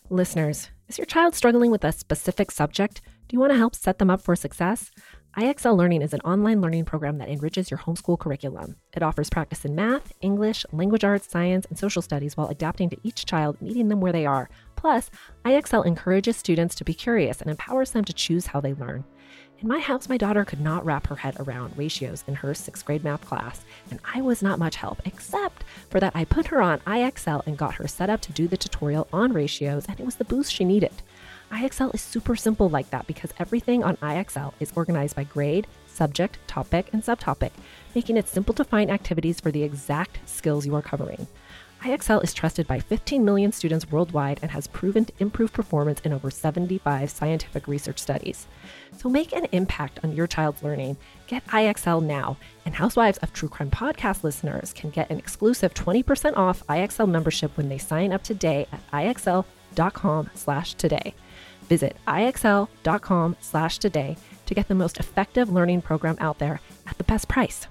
Listeners, is your child struggling with a specific subject? Do you want to help set them up for success? IXL Learning is an online learning program that enriches your homeschool curriculum. It offers practice in math, English, language arts, science, and social studies while adapting to each child, meeting them where they are. Plus, IXL encourages students to be curious and empowers them to choose how they learn. In my house, my daughter could not wrap her head around ratios in her 6th grade math class, and I was not much help, except for that I put her on IXL and got her set up to do the tutorial on ratios, and it was the boost she needed. IXL is super simple like that because everything on IXL is organized by grade, subject, topic, and subtopic, making it simple to find activities for the exact skills you are covering. IXL is trusted by 15 million students worldwide and has proven to improve performance in over 75 scientific research studies. So make an impact on your child's learning. Get IXL now, and Housewives of True Crime podcast listeners can get an exclusive 20% off IXL membership when they sign up today at IXL.com/today. Visit IXL.com/today to get the most effective learning program out there at the best price.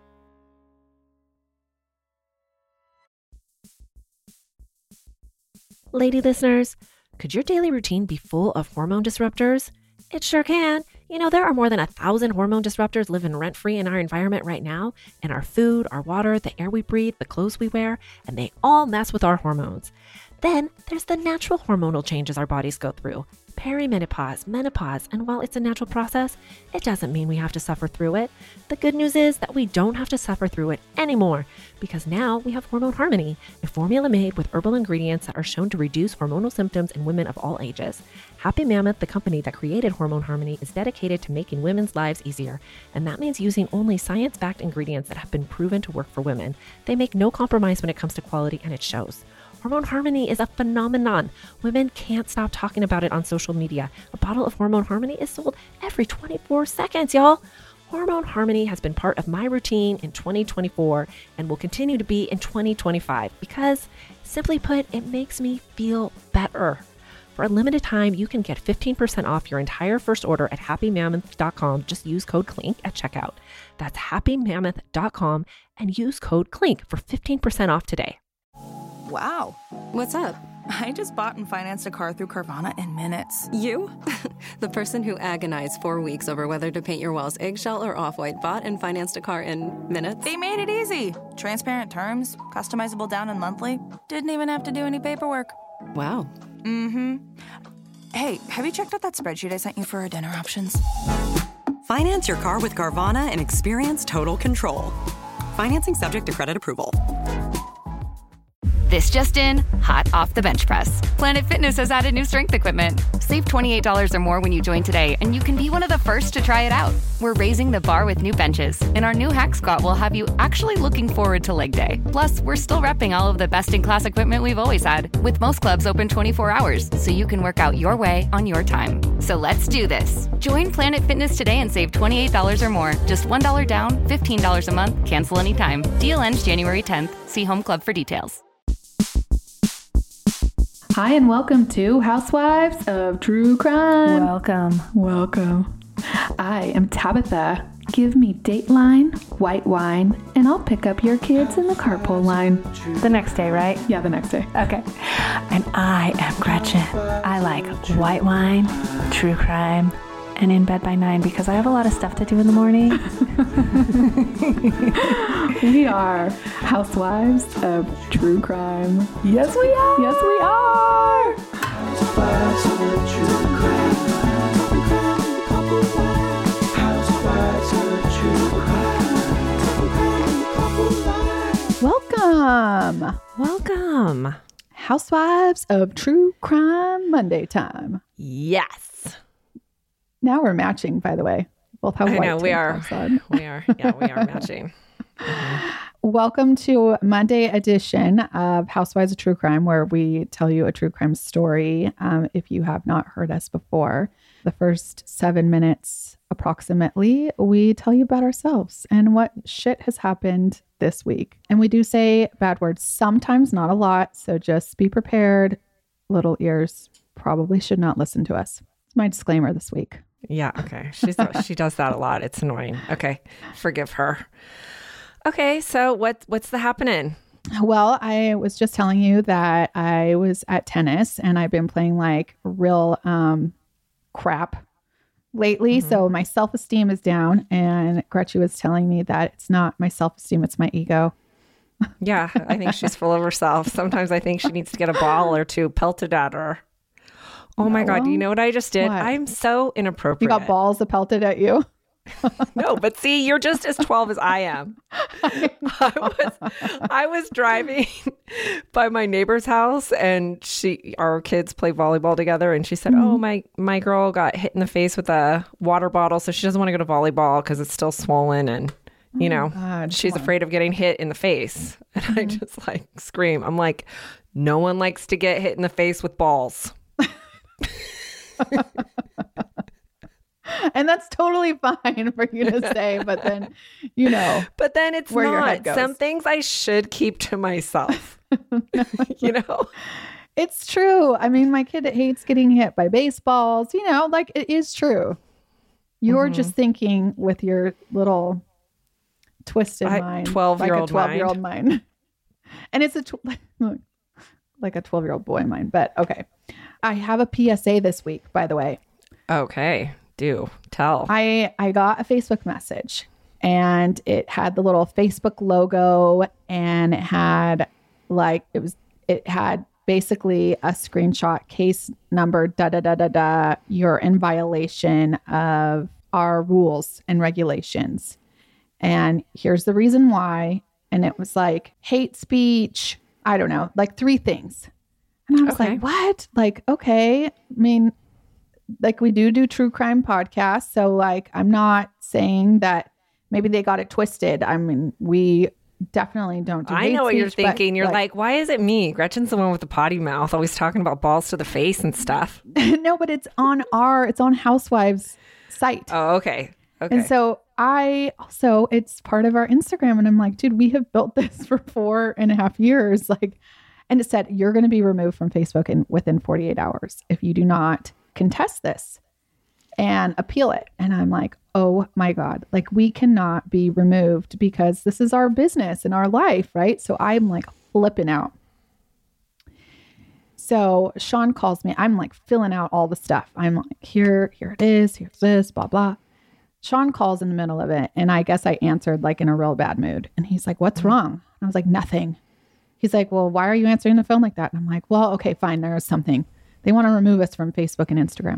Lady listeners, could your daily routine be full of hormone disruptors? It sure can. You know, there are more than 1,000 hormone disruptors living rent-free in our environment right now, in our food, our water, the air we breathe, the clothes we wear, and they all mess with our hormones. Then there's the natural hormonal changes our bodies go through. Perimenopause, menopause, and while it's a natural process, it doesn't mean we have to suffer through it. The good news is that we don't have to suffer through it anymore, because now we have Hormone Harmony, a formula made with herbal ingredients that are shown to reduce hormonal symptoms in women of all ages. Happy Mammoth, the company that created Hormone Harmony, is dedicated to making women's lives easier, and that means using only science-backed ingredients that have been proven to work for women. They make no compromise when it comes to quality, and it shows. Hormone Harmony is a phenomenon. Women can't stop talking about it on social media. A bottle of Hormone Harmony is sold every 24 seconds, y'all. Hormone Harmony has been part of my routine in 2024 and will continue to be in 2025 because, simply put, it makes me feel better. For a limited time, you can get 15% off your entire first order at happymammoth.com. Just use code CLINK at checkout. That's happymammoth.com and use code CLINK for 15% off today. Wow. What's up? I just bought and financed a car through Carvana in minutes. You? The person who agonized 4 weeks over whether to paint your walls eggshell or off-white bought and financed a car in minutes? They made it easy. Transparent terms, customizable down and monthly. Didn't even have to do any paperwork. Wow. Mm-hmm. Hey, have you checked out that spreadsheet I sent you for our dinner options? Finance your car with Carvana and experience total control. Financing subject to credit approval. This just in, hot off the bench press. Planet Fitness has added new strength equipment. Save $28 or more when you join today, and you can be one of the first to try it out. We're raising the bar with new benches, and our new Hack Squat will have you actually looking forward to leg day. Plus, we're still repping all of the best-in-class equipment we've always had, with most clubs open 24 hours, so you can work out your way on your time. So let's do this. Join Planet Fitness today and save $28 or more. Just $1 down, $15 a month, cancel anytime. Deal ends January 10th. See Home Club for details. Hi, and welcome to Housewives of True Crime. Welcome. I am Tabitha. Give me Dateline, white wine, and I'll pick up your kids in the carpool line. The next day, right? Yeah, the next day. Okay. And I am Gretchen. I like white wine, true crime, and in bed by 9 because I have a lot of stuff to do in the morning. We are Housewives of True Crime. Yes, we are. Yes, we are. Housewives of True Crime. Housewives of True Crime. Welcome. Housewives of True Crime Monday time. Yes. Now we're matching, by the way. Both have white I know, we are. We are matching. Mm-hmm. Welcome to Monday edition of Housewives of True Crime, where we tell you a true crime story. If you have not heard us before, the first 7 minutes approximately, we tell you about ourselves and what shit has happened this week. And we do say bad words sometimes, not a lot. So just be prepared. Little ears probably should not listen to us. It's my disclaimer this week. Yeah, okay. She does that a lot. It's annoying. Okay, forgive her. Okay, so what's the happening? Well, I was just telling you that I was at tennis and I've been playing like real crap lately. So my self-esteem is down, and Gretchen was telling me that it's not my self-esteem, it's my ego. Yeah, I think she's full of herself. Sometimes I think she needs to get a ball or two pelted at her. Oh my God, you know what I just did? What? I'm so inappropriate. You got balls pelted at you? No, but see, you're just as 12 as I am. I was driving by my neighbor's house, and our kids play volleyball together, and she said, "Oh, my girl got hit in the face with a water bottle, so she doesn't want to go to volleyball because it's still swollen, and you know, God, she's afraid of getting hit in the face." And I just like scream. I'm like, "No one likes to get hit in the face with balls." And that's totally fine for you to say, but then, you know. But then it's where your not. head goes. Some things I should keep to myself. You know? It's true. I mean, my kid hates getting hit by baseballs. You know, like it is true. You're just thinking with your little twisted mind. 12-year-old like a 12-year-old mind. And it's like a 12-year-old boy mind. But okay. I have a PSA this week, by the way. Okay. Do tell. I got a Facebook message, and it had the little Facebook logo, and it had basically a screenshot, case number, you're in violation of our rules and regulations. And here's the reason why. And it was like hate speech. I don't know, like 3 things. And I was like, what? Like, okay. I mean, like we do true crime podcasts. So like, I'm not saying that maybe they got it twisted. I mean, we definitely don't do I know what you're speech, thinking. You're like, why is it me? Gretchen's the one with the potty mouth, always talking about balls to the face and stuff. No, but it's on Housewives site. Oh, okay. Okay. And so it's part of our Instagram. And I'm like, dude, we have built this for 4.5 years. Like, and it said, you're going to be removed from Facebook within 48 hours if you do not contest this and appeal it. And I'm like, oh my God, like we cannot be removed because this is our business and our life, right? So I'm like flipping out. So Sean calls me. I'm like filling out all the stuff. I'm like, here it is. Here's this, blah, blah. Sean calls in the middle of it. And I guess I answered like in a real bad mood. And he's like, what's wrong? And I was like, nothing. He's like, well, why are you answering the phone like that? And I'm like, well, okay, fine. There is something. They want to remove us from Facebook and Instagram.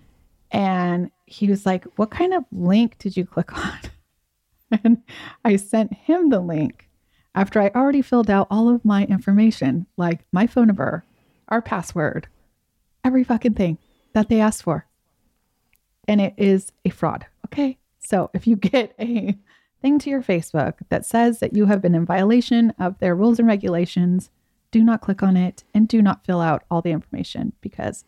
And he was like, what kind of link did you click on? And I sent him the link after I already filled out all of my information, like my phone number, our password, every fucking thing that they asked for. And it is a fraud. Okay. So if you get a thing to your Facebook that says that you have been in violation of their rules and regulations, do not click on it and do not fill out all the information, because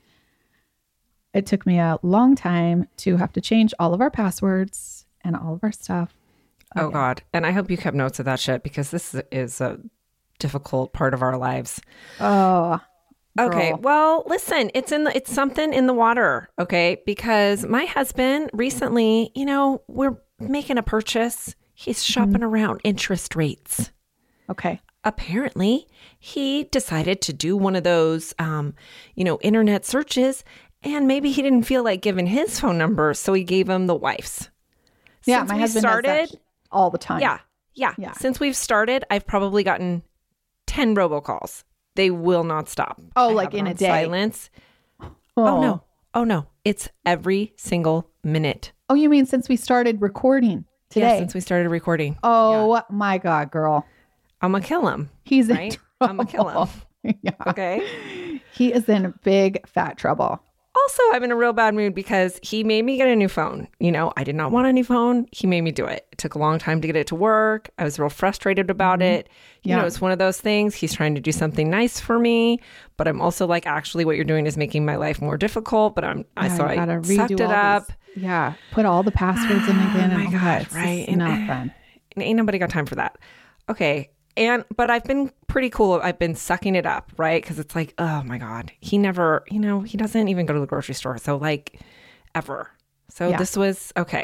it took me a long time to have to change all of our passwords and all of our stuff. Oh God. And I hope you kept notes of that shit, because this is a difficult part of our lives. Oh, girl. Okay. Well, listen, it's something in the water. Okay. Because my husband recently, we're making a purchase. He's shopping around interest rates. Okay. Apparently he decided to do one of those, internet searches, and maybe he didn't feel like giving his phone number. So he gave him the wife's. Yeah. Since my we husband started does that all the time. Yeah. Since we've started, I've probably gotten 10 robocalls. They will not stop. Oh, like in a day. Silence. Oh no. It's every single minute. Oh, you mean since we started recording today? Yeah, since we started recording. Oh my God, girl. I'm going to kill him. He's right? I'm going to kill him. Yeah. Okay. He is in big fat trouble. Also, I'm in a real bad mood because he made me get a new phone. I did not want a new phone. He made me do it. It took a long time to get it to work. I was real frustrated about it. It's one of those things. He's trying to do something nice for me, but I'm also like, actually, what you're doing is making my life more difficult. But I sucked it up. Yeah. Put all the passwords in again. Oh my God, it's right. Not fun. And ain't nobody got time for that. Okay. But I've been pretty cool. I've been sucking it up, right? Because it's like, oh my God, he never, he doesn't even go to the grocery store. So like ever. So this was okay.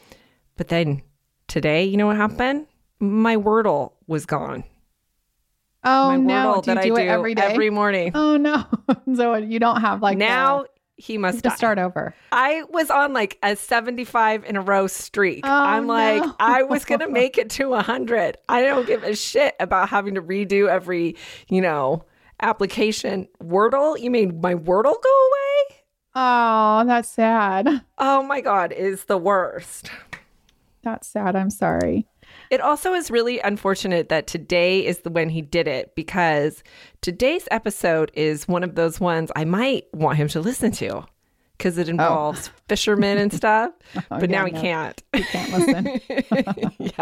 But then today, you know what happened? My Wordle was gone. Oh, my no. Wordle Do you that do I it do every day? every morning. Oh, no. So you don't have like Now he must to start over. I was on like a 75 in a row streak. Oh, I'm like, no. I was going to make it to 100. I don't give a shit about having to redo every, application. Wordle? You mean my Wordle go away? Oh, that's sad. Oh my God, is the worst. That's sad. I'm sorry. It also is really unfortunate that today is when he did it, because today's episode is one of those ones I might want him to listen to because it involves fishermen and stuff. But now he can't. He can't listen. Yeah.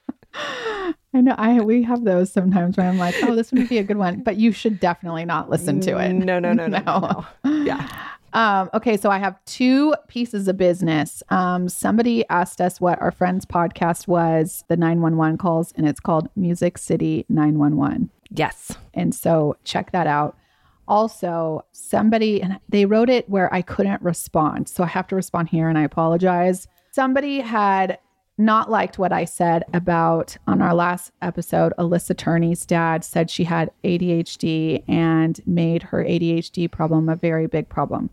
I know. We have those sometimes where I'm like, oh, this would be a good one, but you should definitely not listen to it. No. Yeah. Okay, so I have 2 pieces of business. Somebody asked us what our friend's podcast was, the 911 calls, and it's called Music City 911. Yes. And so check that out. Also, somebody, and they wrote it where I couldn't respond. So I have to respond here, and I apologize. Somebody had not liked what I said about, on our last episode, Alyssa Turney's dad said she had ADHD and made her ADHD problem a very big problem.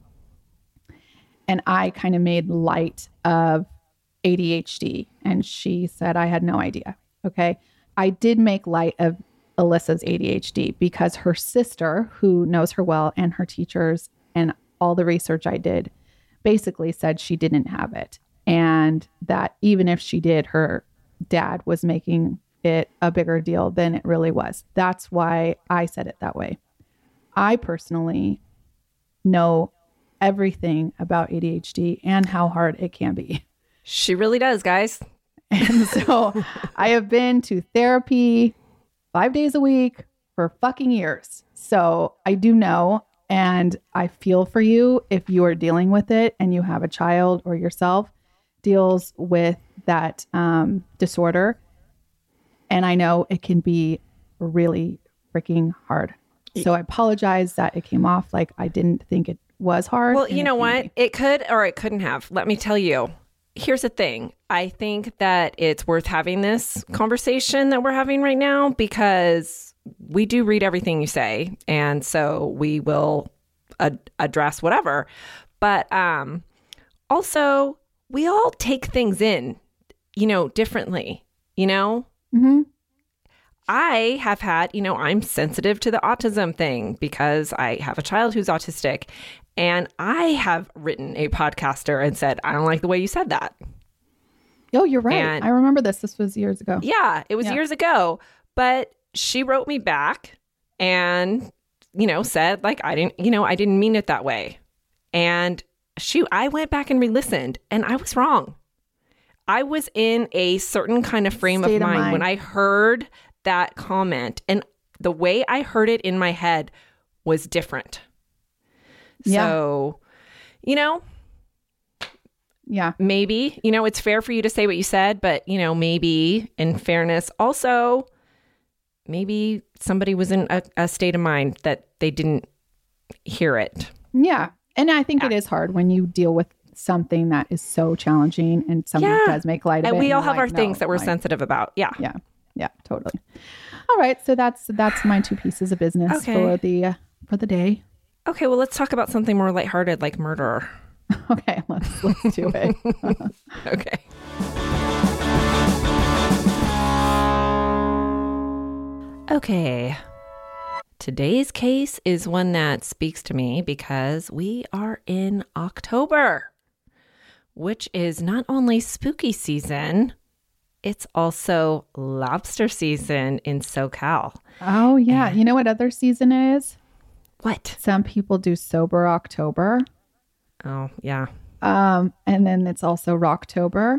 And I kind of made light of ADHD. And she said I had no idea. Okay. I did make light of Alyssa's ADHD because her sister, who knows her well, and her teachers and all the research I did, basically said she didn't have it. And that even if she did, her dad was making it a bigger deal than it really was. That's why I said it that way. I personally know everything about ADHD and how hard it can be. She really does, guys. And so I have been to therapy 5 days a week for fucking years. So I do know, and I feel for you if you are dealing with it and you have a child or yourself deals with that disorder. And I know it can be really freaking hard. So I apologize that it came off like I didn't think it was hard. Well, you know what? It could or it couldn't have. Let me tell you. Here's the thing. I think that it's worth having this conversation that we're having right now because we do read everything you say. And so we will address whatever. But also, we all take things in, differently, Mm-hmm. I have had, I'm sensitive to the autism thing because I have a child who's autistic. And I have written a podcaster and said, I don't like the way you said that. Oh, you're right. And I remember this. This was years ago. Yeah, it was years ago. But she wrote me back and, said like, I didn't mean it that way. And I went back and re-listened and I was wrong. I was in a certain kind of frame of mind when I heard that comment, and the way I heard it in my head was different. Yeah. So, yeah, maybe, it's fair for you to say what you said, but, maybe in fairness, also, maybe somebody was in a state of mind that they didn't hear it. Yeah. And I think it is hard when you deal with something that is so challenging and somebody does make light of it. And we all have our things that we're sensitive about. Yeah. Yeah. Yeah, totally. All right. So that's my 2 pieces of business for the day. Okay. Well, let's talk about something more lighthearted like murder. Okay. Let's do it. Okay. Okay. Today's case is one that speaks to me because we are in October, which is not only spooky season, it's also lobster season in SoCal. Oh, yeah. You know what other season is? What? Some people do sober October. Oh, yeah. And then it's also Rocktober.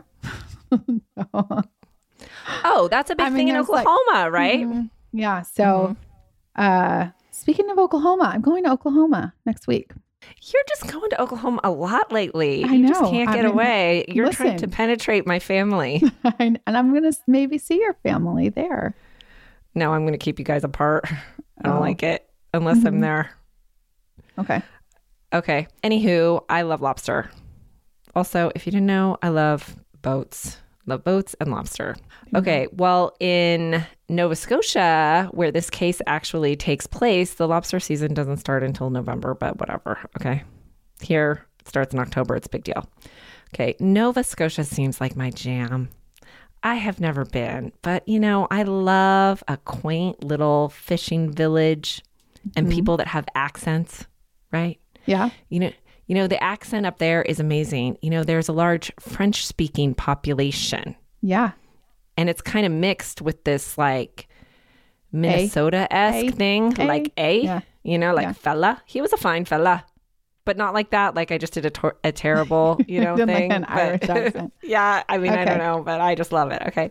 Oh, that's a big thing in Oklahoma, right? Mm-hmm. Yeah. So speaking of Oklahoma, I'm going to Oklahoma next week. You're just going to Oklahoma a lot lately. I know. You just can't get away. You're trying to penetrate my family. And I'm going to maybe see your family there. No, I'm going to keep you guys apart. I don't like it unless I'm there. Okay. Okay. Anywho, I love lobster. Also, if you didn't know, I love boats. Love boats and lobster. Okay. Well, in Nova Scotia, where this case actually takes place, the lobster season doesn't start until November, but whatever. Okay. Here it starts in October. It's a big deal. Okay. Nova Scotia seems like my jam. I have never been, but you know, I love a quaint little fishing village and people that have accents, right? Yeah. You know, the accent up there is amazing. You know, there's a large French speaking population. Yeah. And it's kind of mixed with this like Minnesota-esque thing, like you know, like fella. He was a fine fella, but not like that. Like I just did a terrible, you know, thing. Like an Irish accent. Yeah, I mean, I don't know, but I just love it. Okay.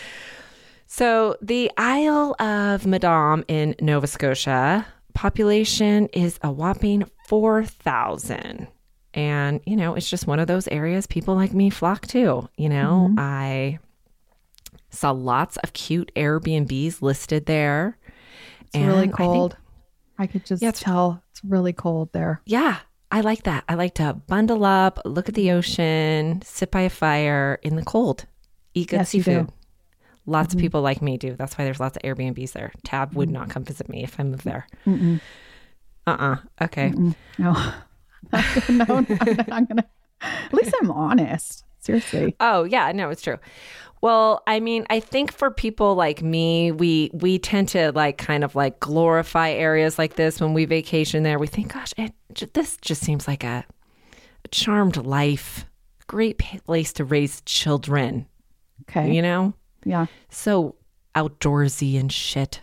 So the Isle of Madame in Nova Scotia, population is a whopping 4,000. And, you know, it's just one of those areas people like me flock to. You know, I saw lots of cute Airbnbs listed there. It's really cold. I could just tell it's really cold there. Yeah, I like that. I like to bundle up, look at the ocean, sit by a fire in the cold, eat good seafood. Lots of people like me do. That's why there's lots of Airbnbs there. Tab would not come visit me if I moved there. Okay. No, I'm not gonna. At least I'm honest. Seriously. Oh yeah, no, it's true. Well, I mean, I think for people like me, we tend to like kind of like glorify areas like this when we vacation there. We think, gosh, this just seems like a charmed life, great place to raise children. Okay. You know? Yeah. So outdoorsy and shit.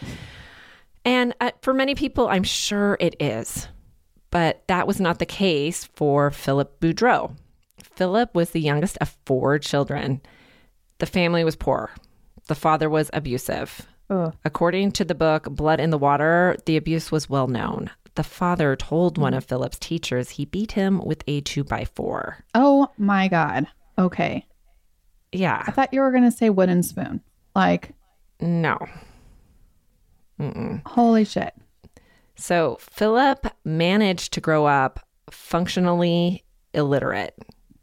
And for many people, I'm sure it is. But that was not the case for Philip Boudreau. Philip was the youngest of 4 children. The family was poor. The father was abusive. Ugh. According to the book Blood in the Water, the abuse was well known. The father told one of Philip's teachers he beat him with a 2x4. Oh my God. Okay. Yeah. I thought you were going to say wooden spoon. Like, no. Holy shit. So Philip managed to grow up functionally illiterate.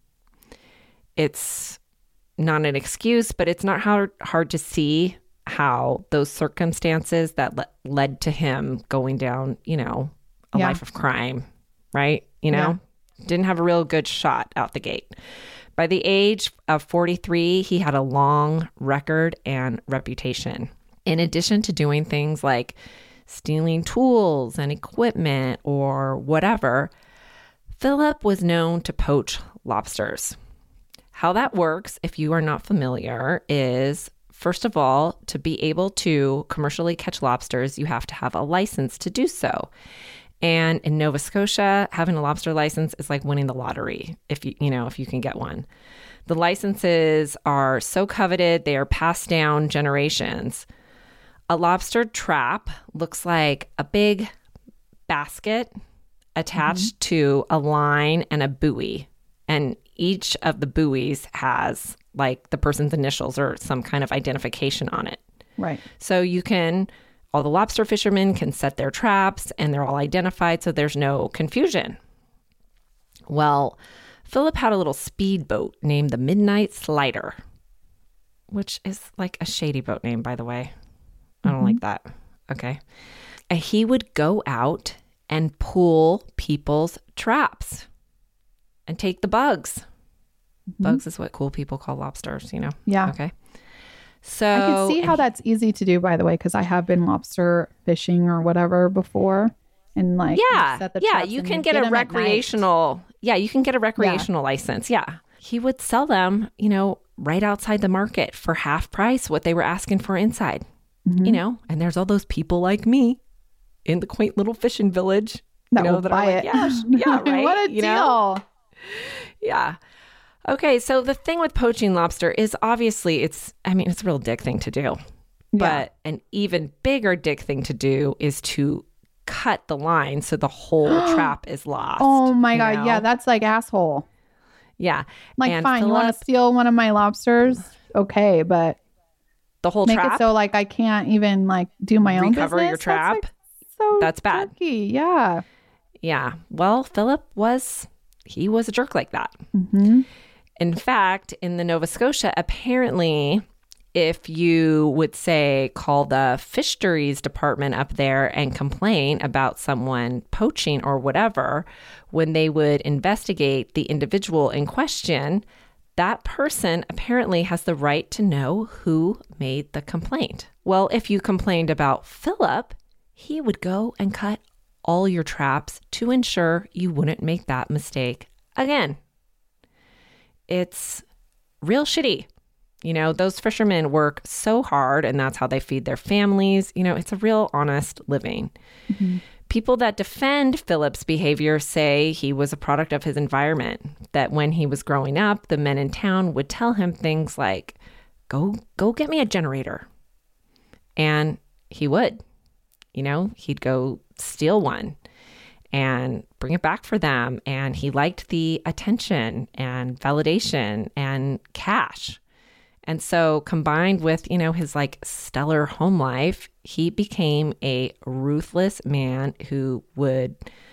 It's not an excuse, but it's not hard to see how those circumstances that led to him going down, you know, a life of crime, right? You know, didn't have a real good shot out the gate. By the age of 43, he had a long record and reputation. In addition to doing things like stealing tools and equipment or whatever, Philip was known to poach lobsters. How that works, if you are not familiar, is first of all, to be able to commercially catch lobsters, you have to have a license to do so. And in Nova Scotia, having a lobster license is like winning the lottery if you can get one. The licenses are so coveted, they are passed down generations. A lobster trap looks like a big basket attached to a line and a buoy. And each of the buoys has like the person's initials or some kind of identification on it. Right. So all the lobster fishermen can set their traps and they're all identified so there's no confusion. Well, Philip had a little speedboat named the Midnight Slider, which is like a shady boat name, by the way. I don't like that. Okay. And he would go out and pull people's traps and take the bugs. Bugs is what cool people call lobsters, you know? Yeah. Okay. So I can see how that's easy to do, by the way, because I have been lobster fishing or whatever before. And like, set the traps you and can get a recreational. Yeah, you can get a recreational license. Yeah. He would sell them, you know, right outside the market for half price what they were asking for inside. You know, and there's all those people like me in the quaint little fishing village that will buy it. Yeah, right. What a deal. Know? Yeah. Okay, so the thing with poaching lobster is obviously it's a real dick thing to do. Yeah. But an even bigger dick thing to do is to cut the line so the whole trap is lost. Oh my God. Yeah, that's like asshole. Yeah. Like, and fine, you want to steal one of my lobsters? Okay, but the whole make trap? it so like I can't even like do my own recover business? Your trap? That's bad. Jerky. Yeah. Yeah. Well, Philip was a jerk like that. Mm-hmm. In fact, in the Nova Scotia, apparently if you would say call the fisheries department up there and complain about someone poaching or whatever, when they would investigate the individual in question, that person apparently has the right to know who made the complaint. Well, if you complained about Philip, he would go and cut all your traps to ensure you wouldn't make that mistake again. It's real shitty. You know, those fishermen work so hard and that's how they feed their families. You know, it's a real honest living. Mm-hmm. People that defend Philip's behavior say he was a product of his environment, that when he was growing up, the men in town would tell him things like, go get me a generator. And he would. You know, he'd go steal one and bring it back for them. And he liked the attention and validation and cash. And so combined with, you know, his like stellar home life, he became a ruthless man who would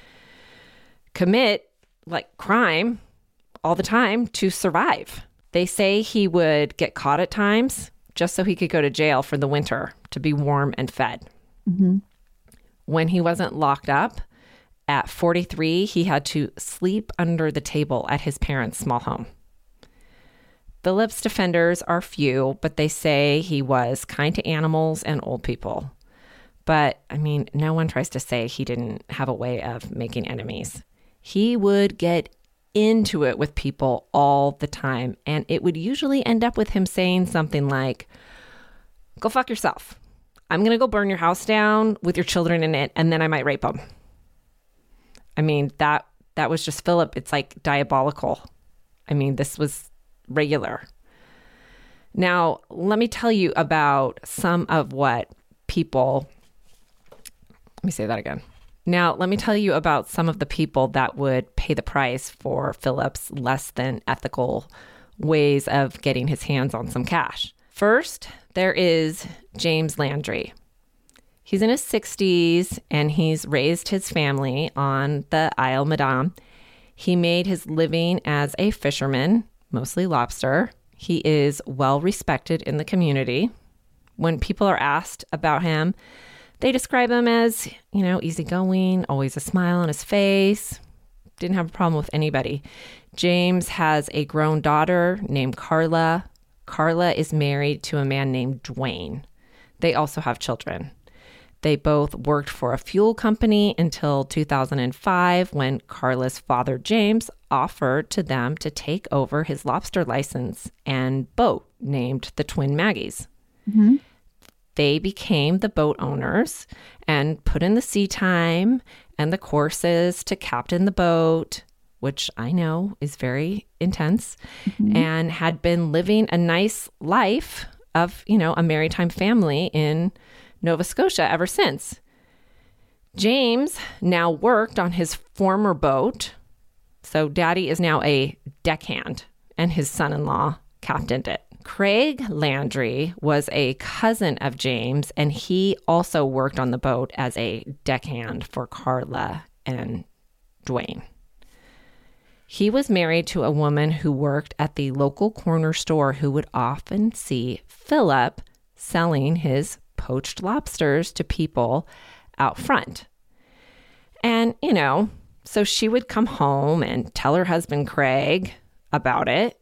commit like crime all the time to survive. They say he would get caught at times just so he could go to jail for the winter to be warm and fed. Mm-hmm. When he wasn't locked up, at 43, he had to sleep under the table at his parents' small home. Philip's defenders are few, but they say he was kind to animals and old people. But, I mean, no one tries to say he didn't have a way of making enemies. He would get into it with people all the time, and it would usually end up with him saying something like, "Go fuck yourself. I'm going to go burn your house down with your children in it, and then I might rape them." I mean, that was just Philip. It's like diabolical. I mean, this was regular. Now, let me tell you about some of what people... Let me say that again. Now, let me tell you about some of the people that would pay the price for Philip's less than ethical ways of getting his hands on some cash. First, there is James Landry. He's in his 60s and he's raised his family on the Isle Madame. He made his living as a fisherman, mostly lobster. He is well respected in the community. When people are asked about him, they describe him as, you know, easygoing, always a smile on his face, didn't have a problem with anybody. James has a grown daughter named Carla. Carla is married to a man named Dwayne. They also have children. They both worked for a fuel company until 2005 when Carla's father, James, offered to them to take over his lobster license and boat named the Twin Maggies. Mm-hmm. They became the boat owners and put in the sea time and the courses to captain the boat, which I know is very intense, mm-hmm. and had been living a nice life of, you know, a maritime family in Nova Scotia ever since. James now worked on his former boat. So Daddy is now a deckhand and his son-in-law captained it. Craig Landry was a cousin of James and he also worked on the boat as a deckhand for Carla and Dwayne. He was married to a woman who worked at the local corner store who would often see Philip selling his poached lobsters to people out front. And, you know, so she would come home and tell her husband, Craig, about it.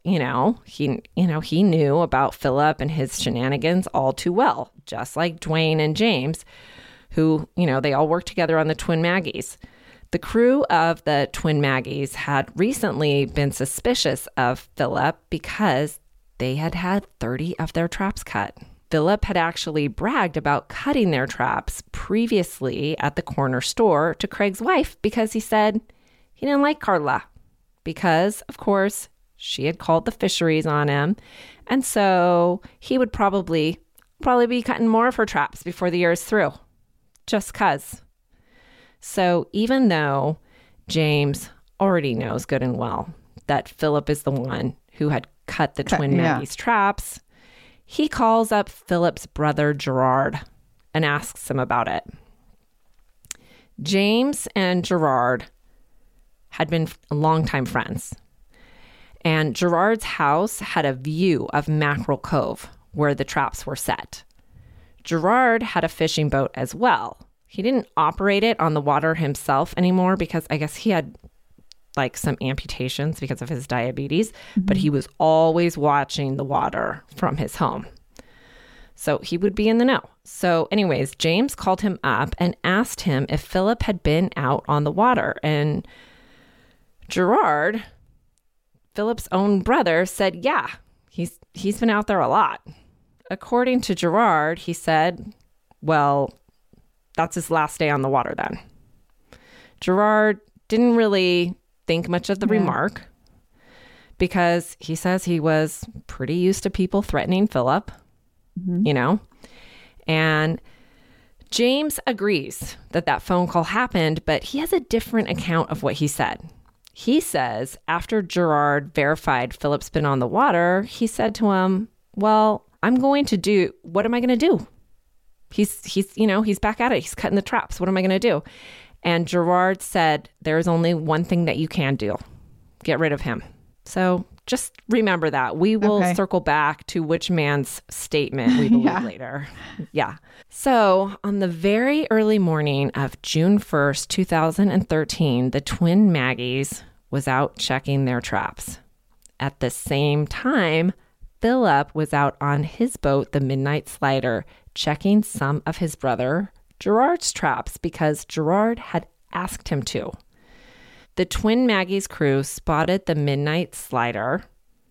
He knew about Philip and his shenanigans all too well, just like Dwayne and James, who, you know, they all worked together on the Twin Maggies. The crew of the Twin Maggies had recently been suspicious of Philip because they had had 30 of their traps cut. Philip had actually bragged about cutting their traps previously at the corner store to Craig's wife because he said he didn't like Carla because, of course, she had called the fisheries on him. And so he would probably be cutting more of her traps before the year is through, just 'cause. So even though James already knows good and well that Philip is the one who had cut the Twin Maggies traps, he calls up Philip's brother, Gerard, and asks him about it. James and Gerard had been longtime friends, and Gerard's house had a view of Mackerel Cove, where the traps were set. Gerard had a fishing boat as well. He didn't operate it on the water himself anymore because I guess he had like some amputations because of his diabetes, but he was always watching the water from his home. So he would be in the know. So anyways, James called him up and asked him if Philip had been out on the water. And Gerard, Philip's own brother, said, yeah, he's been out there a lot. According to Gerard, he said, well, that's his last day on the water then. Gerard didn't really think much of the remark because he says he was pretty used to people threatening Philip, you know, and James agrees that phone call happened, but he has a different account of what he said. He says after Gerard verified Philip's been on the water, he said to him, well, what am I going to do? He's back at it. He's cutting the traps. What am I going to do? And Gerard said, there is only one thing that you can do. Get rid of him. So just remember that. We will circle back to which man's statement we believe later. Yeah. So on the very early morning of June 1st, 2013, the twin Maggies was out checking their traps. At the same time, Philip was out on his boat, the Midnight Slider, checking some of his brother Gerard's traps because Gerard had asked him to. The twin Maggie's crew spotted the Midnight Slider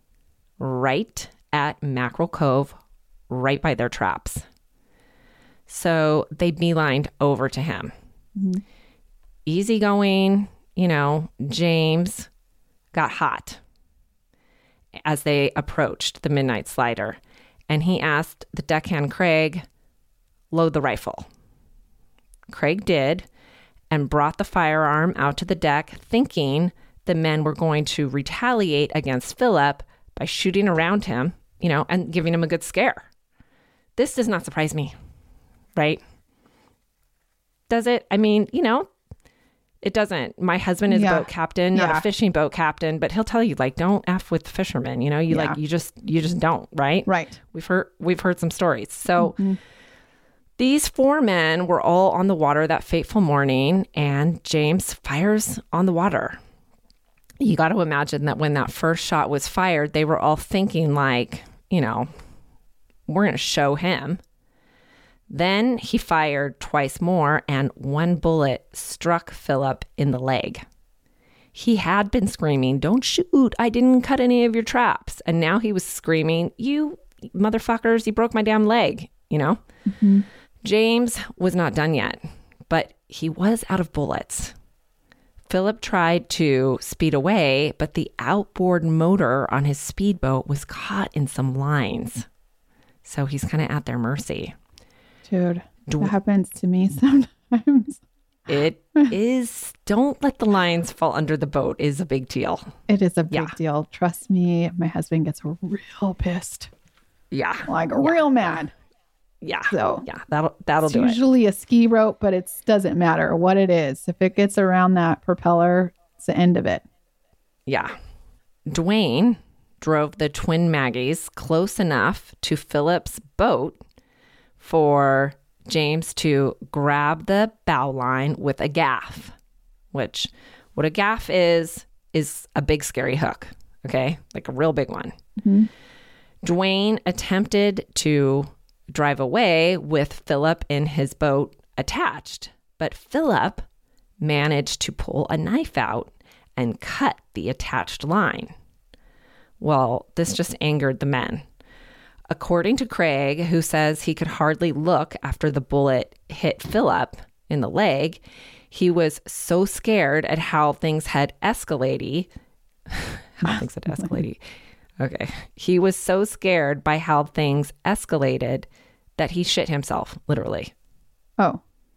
right at Mackerel Cove, right by their traps. So they beelined over to him. Easygoing, James got hot as they approached the Midnight Slider. And he asked the deckhand Craig, load the rifle. Craig did and brought the firearm out to the deck, thinking the men were going to retaliate against Philip by shooting around him, and giving him a good scare. This does not surprise me, right? Does it? I mean, it doesn't. My husband is a boat captain, not a fishing boat captain, but he'll tell you, don't F with fishermen, you just don't, right? Right. We've heard some stories. So these four men were all on the water that fateful morning, and James fires on the water. You got to imagine that when that first shot was fired, they were all thinking we're going to show him. Then he fired twice more, and one bullet struck Philip in the leg. He had been screaming, don't shoot, I didn't cut any of your traps. And now he was screaming, you motherfuckers, you broke my damn leg, James was not done yet, but he was out of bullets. Philip tried to speed away, but the outboard motor on his speedboat was caught in some lines. So he's kind of at their mercy. Dude, that happens to me sometimes. It is, don't let the lines fall under the boat is a big deal. It is a big deal. Trust me, my husband gets real pissed. Yeah. Real mad. Yeah. So that'll do it. It's usually a ski rope, but it doesn't matter what it is. If it gets around that propeller, it's the end of it. Yeah. Dwayne drove the twin Maggies close enough to Philip's boat for James to grab the bow line with a gaff, which what a gaff is a big scary hook. Okay. Like a real big one. Dwayne attempted to drive away with Philip in his boat attached, but Philip managed to pull a knife out and cut the attached line. Well, this just angered the men. According to Craig, who says he could hardly look after the bullet hit Philip in the leg, he was so scared at how things had escalated. Okay. He was so scared by how things escalated that he shit himself, literally. Oh.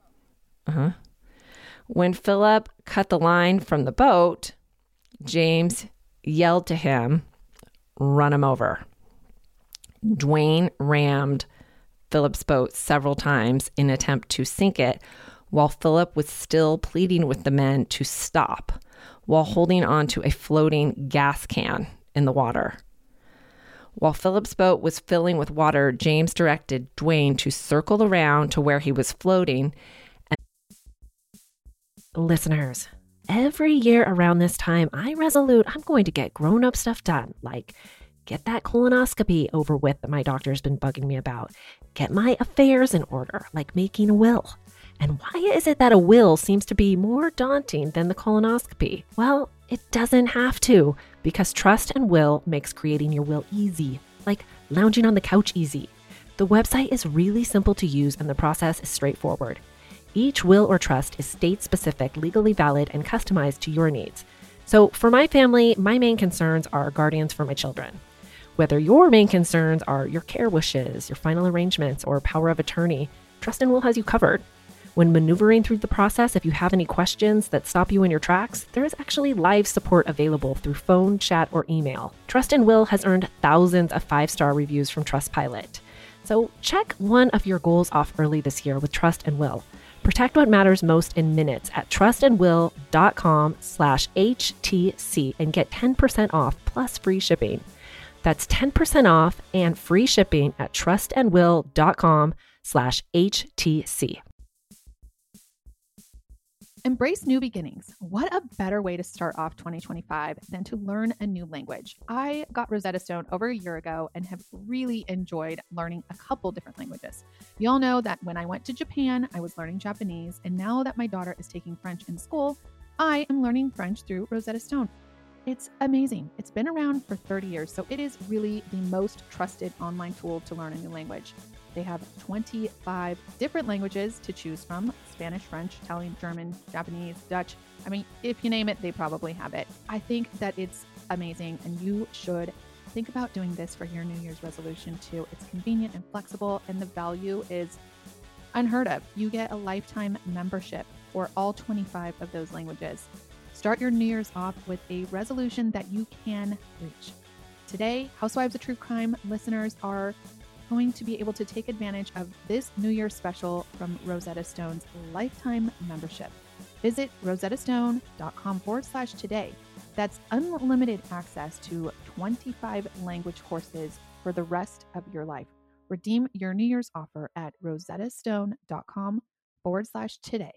When Philip cut the line from the boat, James yelled to him, run him over. Dwayne rammed Philip's boat several times in an attempt to sink it, while Philip was still pleading with the men to stop, while holding on to a floating gas can in the water. While Philip's boat was filling with water, James directed Dwayne to circle around to where he was floating. And listeners, every year around this time, I'm going to get grown-up stuff done, like get that colonoscopy over with that my doctor's been bugging me about, get my affairs in order, like making a will. And why is it that a will seems to be more daunting than the colonoscopy? Well, it doesn't have to, because Trust and Will makes creating your will easy, like lounging on the couch easy. The website is really simple to use and the process is straightforward. Each will or trust is state-specific, legally valid, and customized to your needs. So for my family, my main concerns are guardians for my children. Whether your main concerns are your care wishes, your final arrangements, or power of attorney, Trust and Will has you covered. When maneuvering through the process, if you have any questions that stop you in your tracks, there is actually live support available through phone, chat, or email. Trust and Will has earned thousands of 5-star reviews from Trustpilot. So check one of your goals off early this year with Trust and Will. Protect what matters most in minutes at trustandwill.com/HTC and get 10% off plus free shipping. That's 10% off and free shipping at trustandwill.com/HTC. Embrace new beginnings. What a better way to start off 2025 than to learn a new language. I got Rosetta Stone over a year ago and have really enjoyed learning a couple different languages. You all know that when I went to Japan, I was learning Japanese, and now that my daughter is taking French in school, I am learning French through Rosetta Stone. It's amazing. It's been around for 30 years, so it is really the most trusted online tool to learn a new language. They have 25 different languages to choose from: Spanish, French, Italian, German, Japanese, Dutch. I mean, if you name it, they probably have it. I think that it's amazing, and you should think about doing this for your New Year's resolution too. It's convenient and flexible, and the value is unheard of. You get a lifetime membership for all 25 of those languages. Start your New Year's off with a resolution that you can reach. Today, Housewives of True Crime listeners are going to be able to take advantage of this New Year's special from Rosetta Stone's lifetime membership. Visit rosettastone.com/today. That's unlimited access to 25 language courses for the rest of your life. Redeem your New Year's offer at rosettastone.com/today.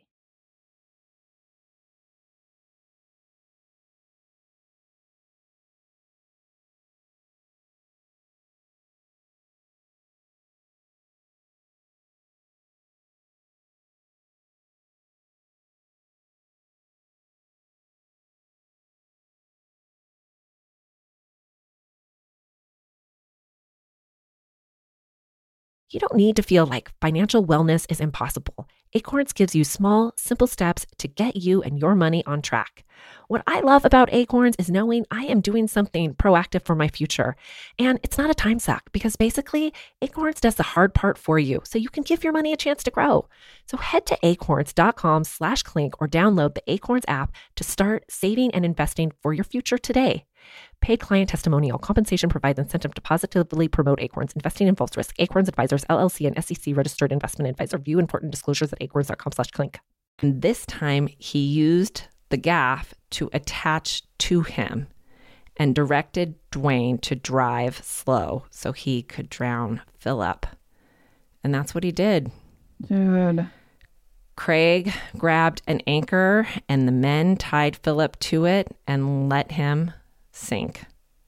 You don't need to feel like financial wellness is impossible. Acorns gives you small, simple steps to get you and your money on track. What I love about Acorns is knowing I am doing something proactive for my future. And it's not a time suck, because basically Acorns does the hard part for you so you can give your money a chance to grow. So head to acorns.com/clink or download the Acorns app to start saving and investing for your future today. Paid client testimonial. Compensation provides incentive to positively promote Acorns. Investing involves risk. Acorns Advisors, LLC, and SEC registered investment advisor. View important disclosures at acorns.com/clink. And this time he used the gaff to attach to him and directed Dwayne to drive slow so he could drown Philip. And that's what he did. Dude. Craig grabbed an anchor and the men tied Philip to it and let him sink.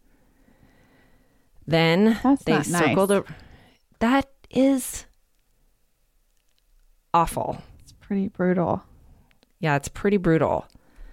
Then they circled. Nice. That is awful. It's pretty brutal. Yeah, it's pretty brutal.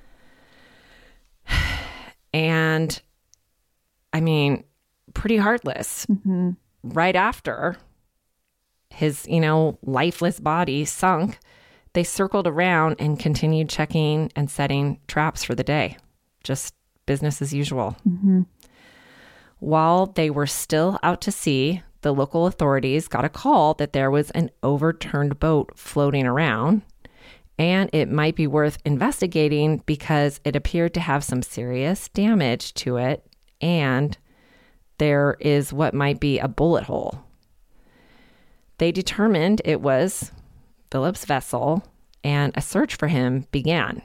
And I mean, pretty heartless. Mm-hmm. Right after his, lifeless body sunk, they circled around and continued checking and setting traps for the day. Just business as usual. Mm-hmm. While they were still out to sea, the local authorities got a call that there was an overturned boat floating around, and it might be worth investigating because it appeared to have some serious damage to it, and there is what might be a bullet hole. They determined it was Philip's vessel, and a search for him began.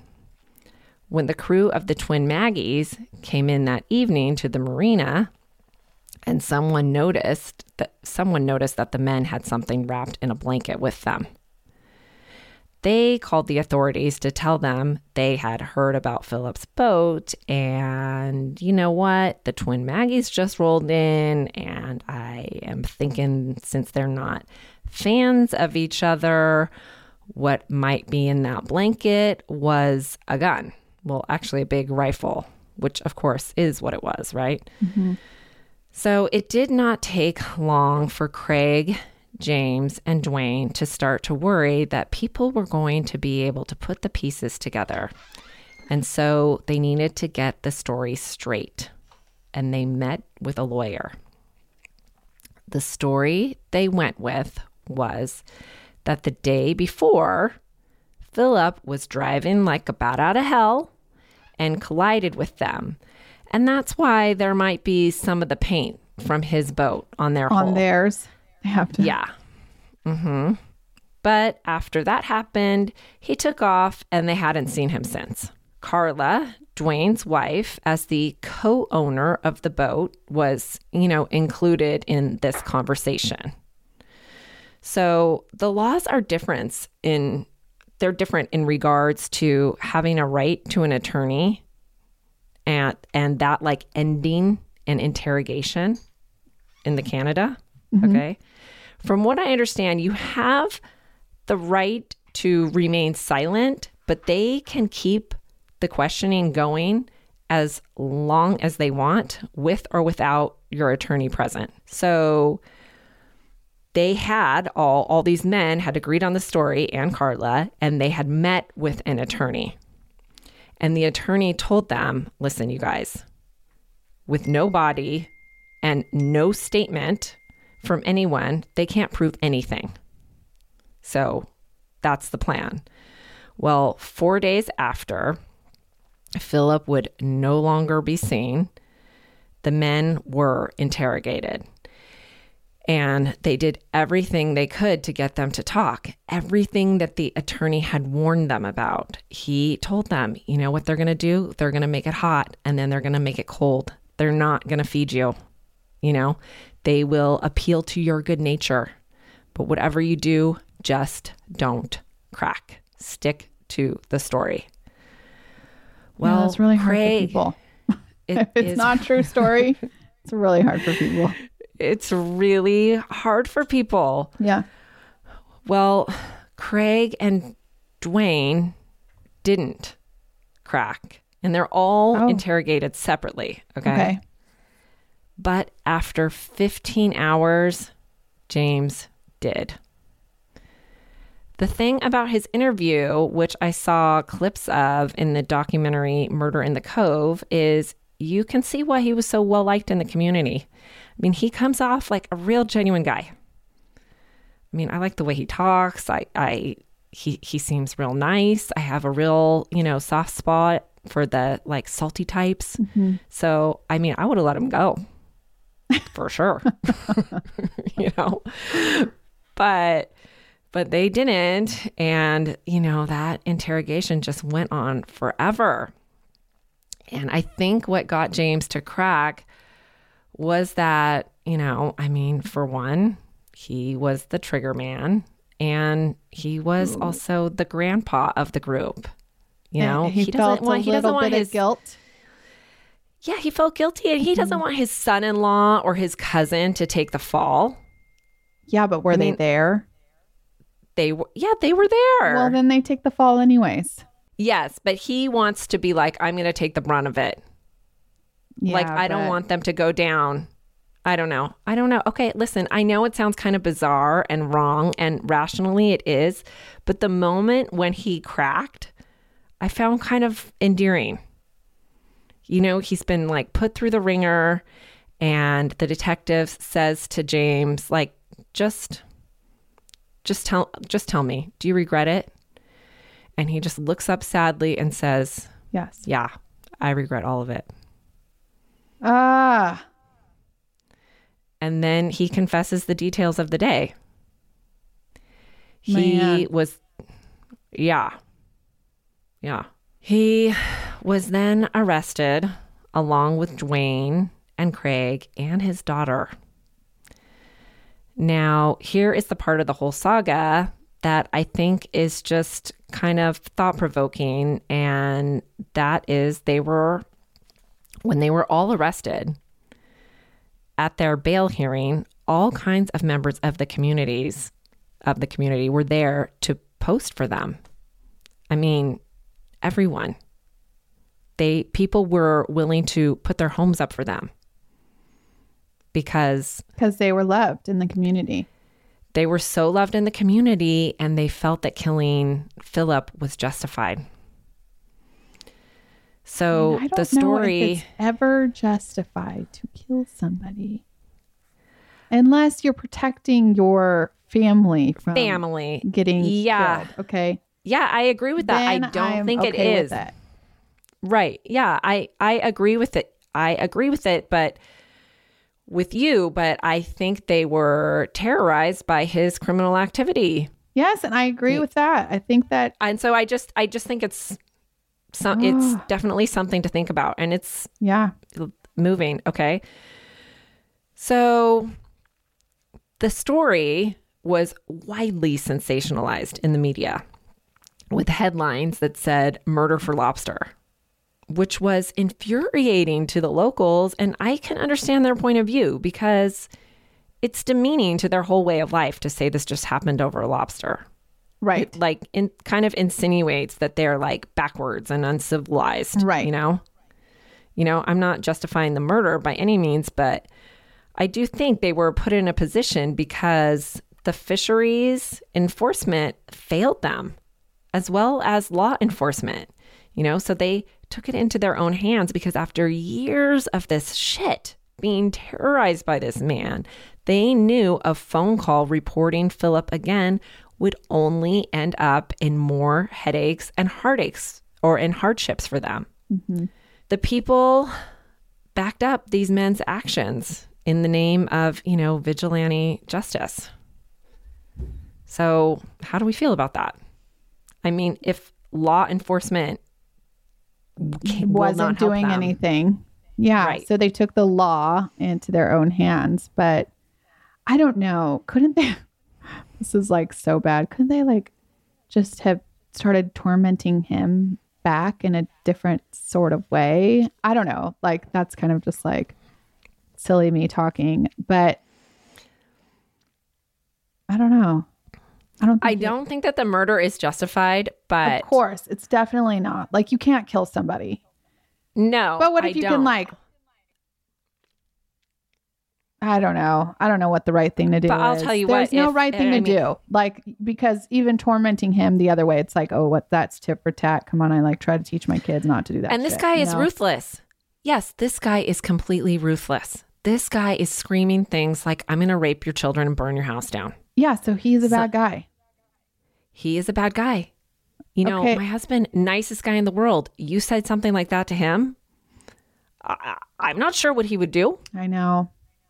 When the crew of the Twin Maggies came in that evening to the marina, And someone noticed that the men had something wrapped in a blanket with them. They called the authorities to tell them they had heard about Philip's boat, and you know what? The twin Maggies just rolled in, and I am thinking, since they're not fans of each other, what might be in that blanket was a gun. Well, actually a big rifle, which of course is what it was, right? Mm-hmm. So it did not take long for Craig, James, and Dwayne to start to worry that people were going to be able to put the pieces together. And so they needed to get the story straight. And they met with a lawyer. The story they went with was that the day before, Philip was driving like a bat out of hell and collided with them. And that's why there might be some of the paint from his boat on their hull. On theirs. They have to. Yeah. Mm-hmm. But after that happened, he took off and they hadn't seen him since. Carla, Dwayne's wife, as the co-owner of the boat, was, included in this conversation. So the laws are different in regards to having a right to an attorney and that like ending an interrogation in the Canada. Mm-hmm. Okay. From what I understand, you have the right to remain silent, but they can keep the questioning going as long as they want, with or without your attorney present. So they had all these men had agreed on the story, and Carla, and they had met with an attorney. And the attorney told them, listen, you guys, with no body and no statement from anyone, they can't prove anything. So that's the plan. Well, 4 days after, Philip would no longer be seen. The men were interrogated. And they did everything they could to get them to talk. Everything that the attorney had warned them about. He told them, you know what they're going to do? They're going to make it hot and then they're going to make it cold. They're not going to feed you. They will appeal to your good nature. But whatever you do, just don't crack. Stick to the story. Well, it's really hard for people. If it's not a true story, it's really hard for people. It's really hard for people. Yeah. Well, Craig and Dwayne didn't crack, and they're all interrogated separately. Okay. But after 15 hours, James did. The thing about his interview, which I saw clips of in the documentary Murder in the Cove, is you can see why he was so well liked in the community. I mean, he comes off like a real genuine guy. I mean, I like the way he talks. He seems real nice. I have a real, soft spot for the like salty types. Mm-hmm. So, I mean, I would have let him go for sure, but they didn't. And, that interrogation just went on forever. And I think what got James to crack was that, for one, he was the trigger man and he was also the grandpa of the group. He doesn't want his guilt. Yeah, he felt guilty and he doesn't want his son-in-law or his cousin to take the fall. Yeah, but were they there? They were there. Well, then they take the fall anyways. Yes, but he wants to be like, I'm going to take the brunt of it. Yeah, I don't want them to go down. I don't know. Okay, listen, I know it sounds kind of bizarre and wrong, and rationally it is, but the moment when he cracked, I found kind of endearing. He's been like put through the ringer, and the detective says to James, like, just tell me, do you regret it? And he just looks up sadly and says, yes. Yeah, I regret all of it. Ah. And then he confesses the details of the day. Man. He was then arrested along with Dwayne and Craig and his daughter. Now, here is the part of the whole saga that I think is just kind of thought-provoking, and that is when they were all arrested at their bail hearing, all kinds of members of the community were there to post for them. I mean, everyone. People were willing to put their homes up for them because they were loved in the community. They were so loved in the community, and they felt that killing Philip was justified. So I don't the story know if it's ever justified to kill somebody unless you're protecting your family from getting killed. Okay. Yeah, I agree with that. Then I don't think okay it is. Right. Yeah, I agree with it. I agree with it, but I think they were terrorized by his criminal activity. Yes, and I agree with that. I think that, and so I just think it's definitely something to think about, and it's moving. Okay. So the story was widely sensationalized in the media with headlines that said "Murder for Lobster," which was infuriating to the locals. And I can understand their point of view because it's demeaning to their whole way of life to say this just happened over a lobster. Right. It kind of insinuates that they're like backwards and uncivilized. Right. You know, I'm not justifying the murder by any means, but I do think they were put in a position because the fisheries enforcement failed them, as well as law enforcement. So they took it into their own hands because after years of this shit, being terrorized by this man, they knew a phone call reporting Philip again would only end up in more headaches and heartaches or in hardships for them. Mm-hmm. The people backed up these men's actions in the name of, vigilante justice. So how do we feel about that? I mean, if law enforcement wasn't doing anything. Yeah. Right. So they took the law into their own hands, but I don't know. Couldn't they, this is like so bad. Couldn't they just have started tormenting him back in a different sort of way? I don't know. That's kind of just silly me talking, but I don't know. I don't think that the murder is justified, but of course it's definitely not. You can't kill somebody. No, but what if you can I don't know. I don't know what the right thing to do is. But I'll tell you There's no right thing to do. Because even tormenting him the other way, it's that's tit for tat. Come on, I try to teach my kids not to do that. And this guy is ruthless. Yes, this guy is completely ruthless. This guy is screaming things like, "I'm going to rape your children and burn your house down." Yeah, so he's a bad guy. He is a bad guy. My husband, nicest guy in the world. You said something like that to him, I'm not sure what he would do. I know.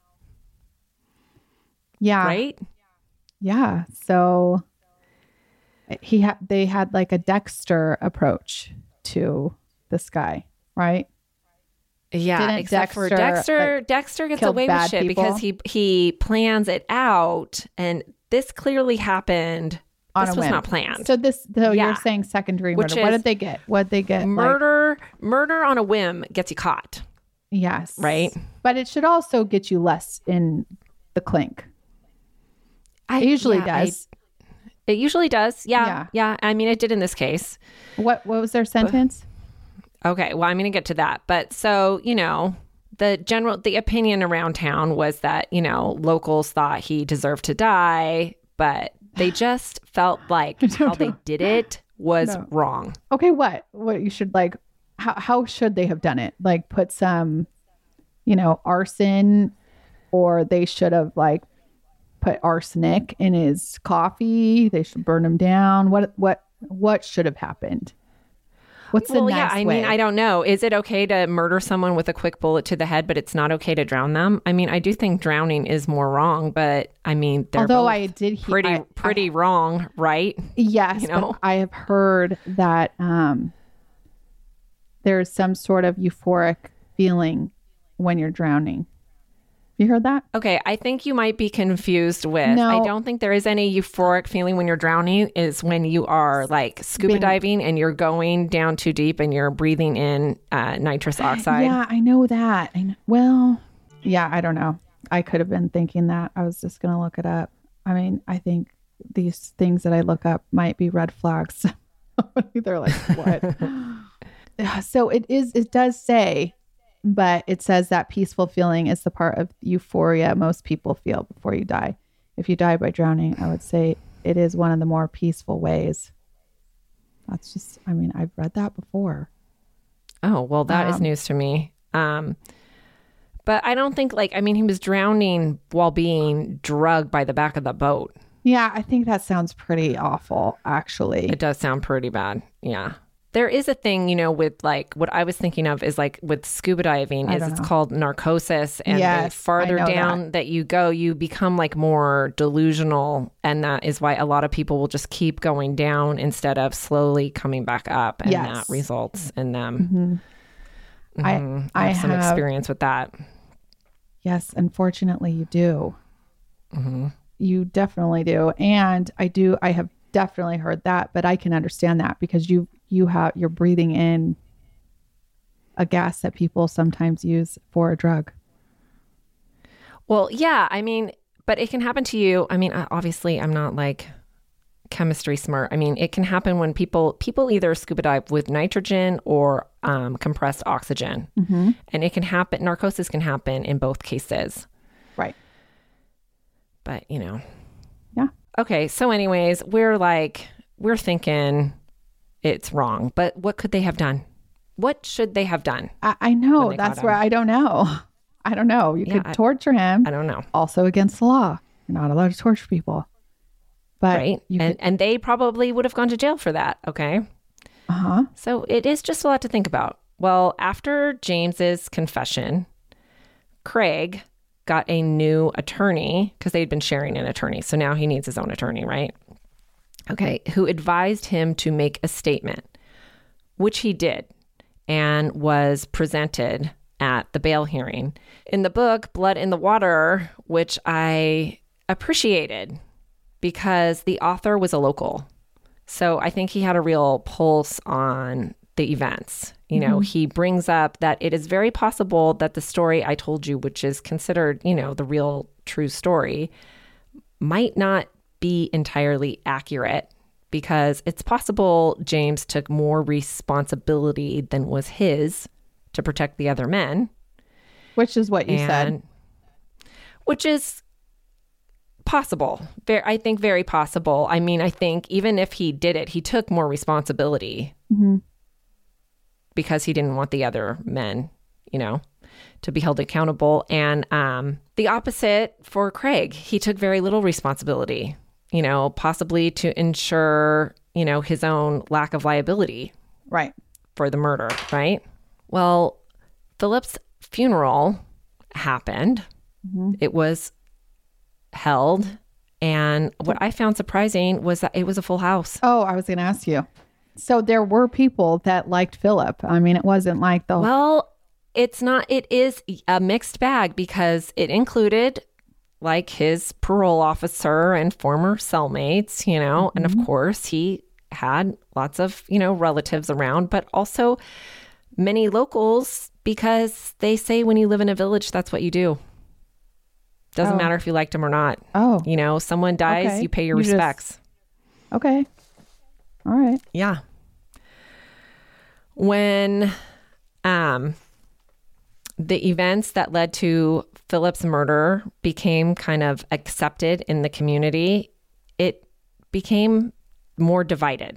Yeah. Right? Yeah. So they had a Dexter approach to this guy, right? Yeah, except for Dexter gets away with shit because he plans it out, and this clearly happened. This was not planned. So you're saying second-degree murder. What did they get? What they get? Murder on a whim gets you caught. Yes. Right? But it should also get you less in the clink. It usually does. It usually does. Yeah. I mean, it did in this case. What was their sentence? Okay, well, I'm going to get to that. But so, the opinion around town was that, locals thought he deserved to die, but they just felt like how they did it was wrong. Okay, what you should how should they have done it? Put some, arson, or they should have put arsenic in his coffee. They should burn him down. What should have happened? What's the nice way? Mean, I don't know. Is it okay to murder someone with a quick bullet to the head, but it's not okay to drown them? I mean, I do think drowning is more wrong, but I mean, they're although both I did pretty wrong, right? Yes, but I have heard that there's some sort of euphoric feeling when you're drowning. You heard that? Okay, I think you might be confused with. No. I don't think there is any euphoric feeling when you're drowning. Is when you are like scuba diving and you're going down too deep and you're breathing in nitrous oxide. Yeah, I know that. Well, yeah, I don't know. I could have been thinking that. I was just going to look it up. I mean, I think these things that I look up might be red flags. They're like, what? So it does say, but it says that peaceful feeling is the part of euphoria most people feel before you die. If you die by drowning, I would say it is one of the more peaceful ways. That's just, I mean, I've read that before. Oh, well, that is news to me. But I don't think he was drowning while being drugged by the back of the boat. Yeah, I think that sounds pretty awful, actually. It does sound pretty bad. Yeah. There is a thing, with what I was thinking of is with scuba diving it's called narcosis. And the farther down that you go, you become more delusional. And that is why a lot of people will just keep going down instead of slowly coming back up. And that results in them. Mm-hmm. I have some experience with that. Yes, unfortunately you do. Mm-hmm. You definitely do. And I have definitely heard that, but I can understand that because you're breathing in a gas that people sometimes use for a drug. Well, yeah, but it can happen to you. Obviously I'm not chemistry smart. It can happen when people either scuba dive with nitrogen or compressed oxygen. Mm-hmm. And it can happen. Narcosis can happen in both cases. Right. But, Yeah. Okay. So anyways, we're thinking it's wrong, but what could they have done? What should they have done? I know. That's where I don't know. I don't know. You could torture him. I don't know. Also against the law. You're not allowed to torture people. But right. And they probably would have gone to jail for that. Okay. Uh-huh. So it is just a lot to think about. Well, after James's confession, Craig got a new attorney because they'd been sharing an attorney. So now he needs his own attorney, right? Okay. Who advised him to make a statement, which he did and was presented at the bail hearing. In the book, Blood in the Water, which I appreciated because the author was a local. So I think he had a real pulse on the events. He brings up that it is very possible that the story I told you, which is considered, the real true story, might not be entirely accurate because it's possible James took more responsibility than was his to protect the other men. Which is what you said. Which is possible. I think very possible. I think even if he did it, he took more responsibility. Mm-hmm. Because he didn't want the other men, to be held accountable. And the opposite for Craig, he took very little responsibility, possibly to ensure, his own lack of liability. Right. For the murder, right? Well, Philip's funeral happened. Mm-hmm. It was held. And what I found surprising was that it was a full house. Oh, I was going to ask you. So there were people that liked Philip. It wasn't like the... Well, it's not. It is a mixed bag because it included his parole officer and former cellmates, mm-hmm. And of course he had lots of, relatives around, but also many locals because they say when you live in a village, that's what you do. Doesn't matter if you liked them or not. Oh. Someone dies, you pay your respects. Okay. All right. Yeah. When the events that led to Philip's murder became kind of accepted in the community, it became more divided,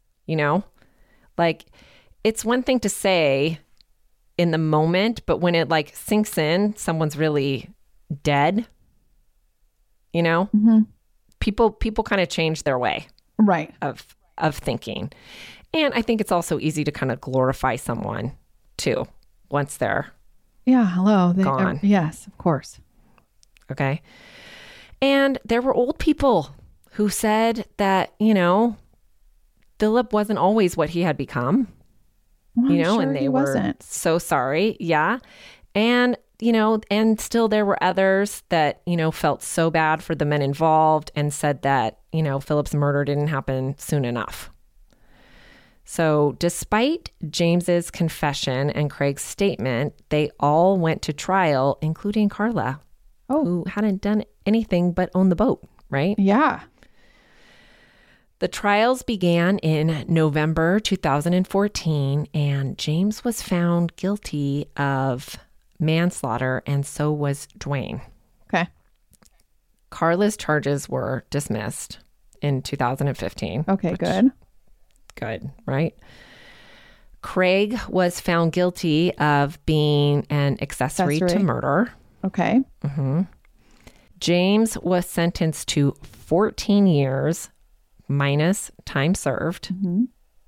it's one thing to say in the moment, but when it sinks in, someone's really dead, mm-hmm. people kind of change their way. Right. Of thinking. And I think it's also easy to kind of glorify someone too, once they're gone. Yes, of course. Okay. And there were old people who said that, Philip wasn't always what he had become, well, I'm sure and they he were wasn't. so sorry. Yeah. And and still there were others that, felt so bad for the men involved and said that, Philip's murder didn't happen soon enough. So despite James's confession and Craig's statement, they all went to trial, including Carla, who hadn't done anything but own the boat, right? Yeah. The trials began in November 2014, and James was found guilty of manslaughter, and so was Dwayne. Okay. Carla's charges were dismissed in 2015. Okay, good. Good, right? Craig was found guilty of being an accessory to murder. Okay. Mm-hmm. James was sentenced to 14 years minus time served. Mm-hmm.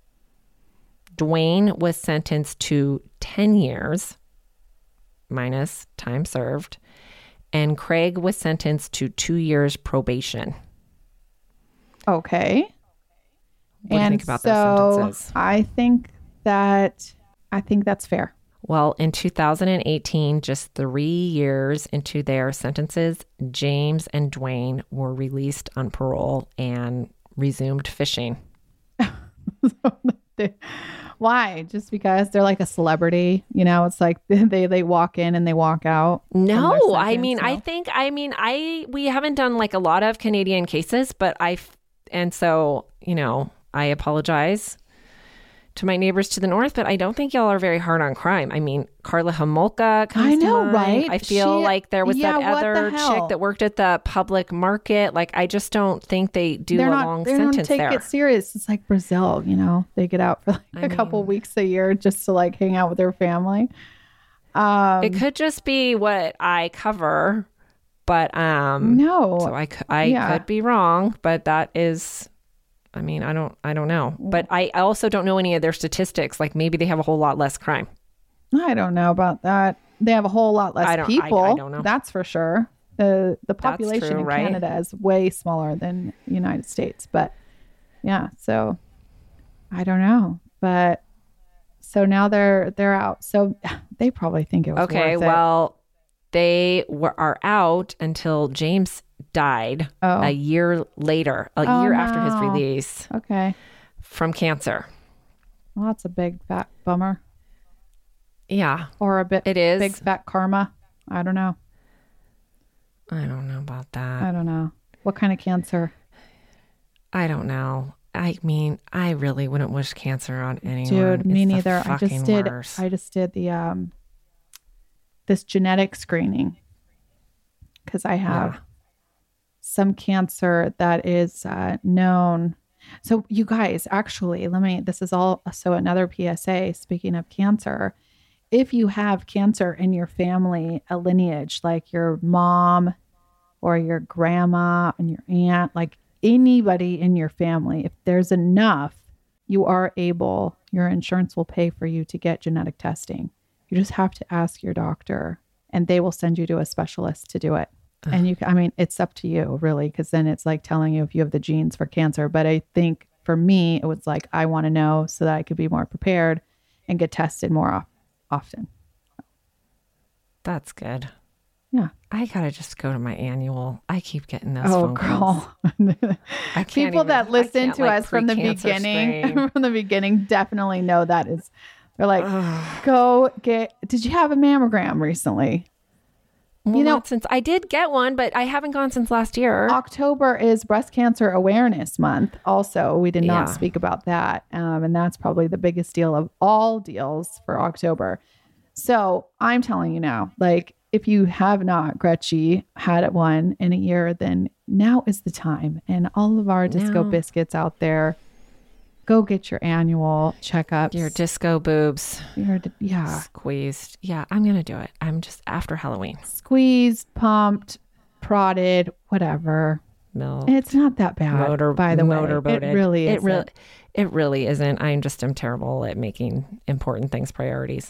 Dwayne was sentenced to 10 years minus time served. And Craig was sentenced to 2 years probation. Okay. What do you think about those sentences? I think that's fair. Well, in 2018, just 3 years into their sentences, James and Dwayne were released on parole and resumed fishing. Why? Just because they're like a celebrity? It's like they walk in and they walk out. No, we haven't done like a lot of Canadian cases, but I apologize to my neighbors to the north, but I don't think y'all are very hard on crime. I mean, Carla Homolka comes to mind. Right? I feel like there was that other chick that worked at the public market. Like, I just don't think they do a long sentence there. They don't take it serious. It's like Brazil, they get out for a couple weeks a year just to like hang out with their family. It could just be what I cover, but no. So I could be wrong, but that is... I don't know. But I also don't know any of their statistics. Like, maybe they have a whole lot less crime. I don't know about that. They have a whole lot less people. I don't know. That's for sure. The population in Canada is way smaller than the United States. But yeah, so I don't know. But so now they're out. So they probably think it was okay. Worth it. Well, they are out until James died a year later, year after his release. Okay. From cancer. Well, that's a big fat bummer. Yeah. Or a bit. It is. Big fat karma. I don't know. I don't know about that. I don't know. What kind of cancer? I don't know. I mean, I really wouldn't wish cancer on anyone. Dude, me neither. I just did the this genetic screening because I have some cancer that is known. So you guys, actually, this is all, so another PSA, speaking of cancer, if you have cancer in your family, a lineage, like your mom or your grandma and your aunt, like anybody in your family, if there's enough, your insurance will pay for you to get genetic testing. You just have to ask your doctor and they will send you to a specialist to do it. And it's up to you really, because then it's like telling you if you have the genes for cancer. But I think for me, it was like, I want to know so that I could be more prepared and get tested more often. That's good. Yeah. I got to just go to my annual. I keep getting those phone calls. People that listen to us from the beginning definitely know that is, they're like, did you have a mammogram recently? Well, not since I did get one, but I haven't gone since last year. October is Breast Cancer Awareness Month. Also, we did not speak about that. And that's probably the biggest deal of all deals for October. So I'm telling you now, like, if you have not, Gretchen, had one in a year, then now is the time. And all of our Disco Biscuits out there, go get your annual checkups. Your disco boobs. Squeezed. Yeah, I'm going to do it. I'm just after Halloween. Squeezed, pumped, prodded, whatever. Milked. It's not that bad, by the way. Motorboated. It really isn't. It really isn't. I'm terrible at making important things priorities.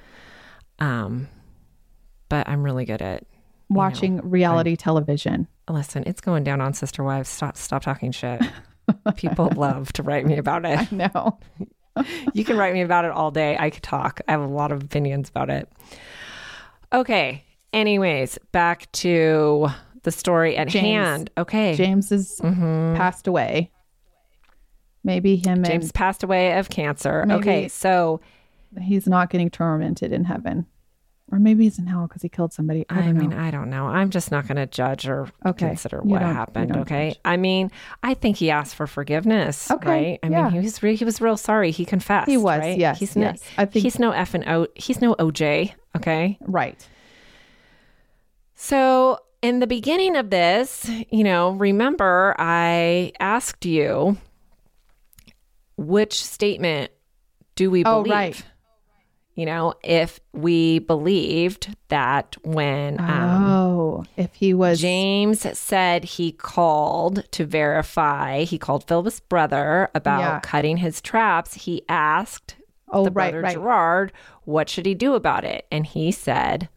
But I'm really good at watching reality television. Listen, it's going down on Sister Wives. Stop talking shit. People love to write me about it. I know. You can write me about it all day. I could talk. I have a lot of opinions about it. Okay. Anyways, back to the story at hand. Okay. James is passed away. Maybe James passed away of cancer. Okay, so he's not getting tormented in heaven. Or maybe he's in hell because he killed somebody. I mean, I don't know. I'm just not going to judge or consider what happened. Okay. Judge. I mean, I think he asked for forgiveness. Okay. Right? I mean, he was real sorry. He confessed. He was. Right? Yes. I think he's no he's no OJ. Okay. Right. So in the beginning of this, remember I asked you, which statement do we believe? Oh, right. If we believed that when if he was James said he called to verify, he called Philip's brother about cutting his traps, he asked the brother Gerard, what should he do about it? And he said,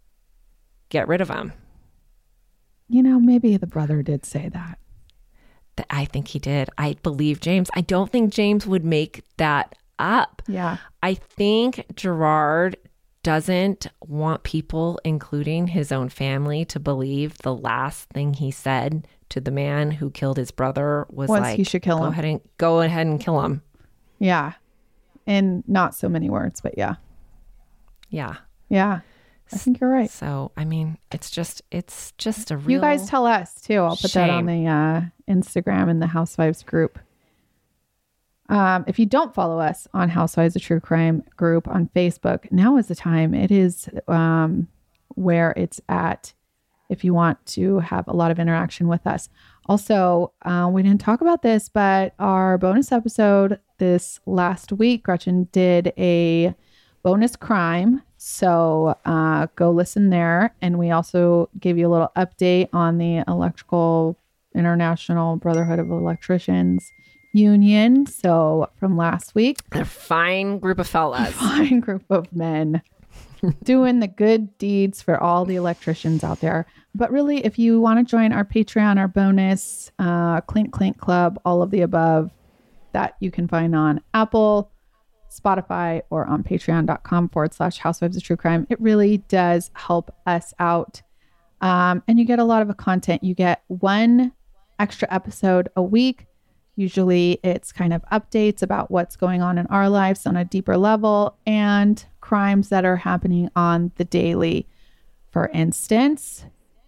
get rid of him. Maybe the brother did say that. I think he did. I believe James. I don't think James would make that up. Yeah. I think Gerard doesn't want people, including his own family, to believe the last thing he said to the man who killed his brother was like, he should kill him. Go ahead and kill him. Yeah. In not so many words, but yeah. Yeah. Yeah. I think you're right. So, I mean, it's just a real You guys tell us too. I'll put that on the Instagram and the Housewives group. If you don't follow us on Housewives of True Crime group on Facebook, now is the time. It is where it's at if you want to have a lot of interaction with us. Also, we didn't talk about this, but our bonus episode this last week, Gretchen did a bonus crime. So go listen there. And we also gave you a little update on the Electrical International Brotherhood of Electricians Union. So from last week, a fine group of fellas, fine group of men doing the good deeds for all the electricians out there. But really, if you want to join our Patreon, our bonus, Clink Clink Club, all of the above, that you can find on Apple, Spotify, or on patreon.com/Housewives of True Crime. It really does help us out. And you get a lot of content. You get one extra episode a week. Usually it's kind of updates about what's going on in our lives on a deeper level and crimes that are happening on the daily. For instance,